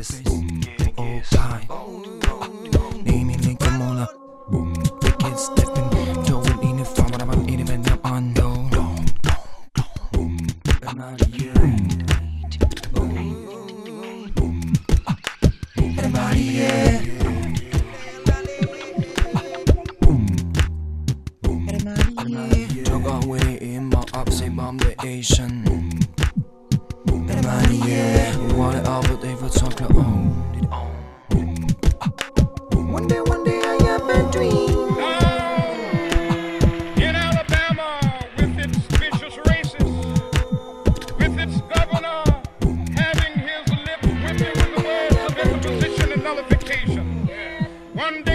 bass. Oh, pie. Name ko muna. Wicked stepping. Joel inifam. Maramang iniman ng undo. Everybody, yeah. Drug away in my upside bomb the Asian. Everybody, yeah. What it all but they for chocolate on. One day I have a dream. In Alabama, with its vicious races, with its governor having his lips whipping with the words of imposition and nullification. One day